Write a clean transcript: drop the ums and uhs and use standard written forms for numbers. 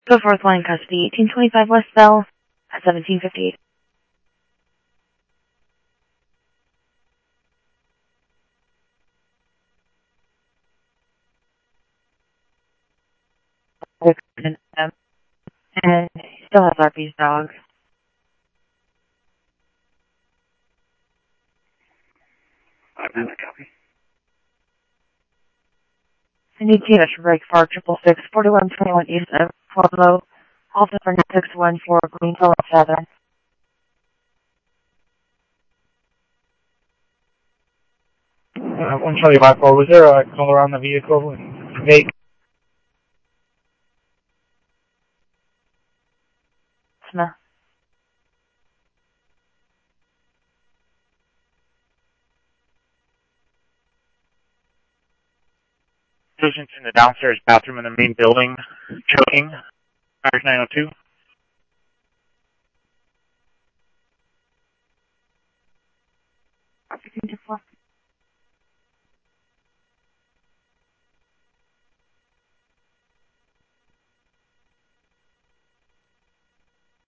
Go Forth Line Custody, 1825 West Bell at 1758. And he still has RP's dog. I have a copy. I need to break for 666 4121 East of Pueblo, also for 9614 Greenville 7. 1 Charlie 54, was there a call around the vehicle? Make No. Patients in the downstairs bathroom in the main building, choking. Fires 902. Opportunity for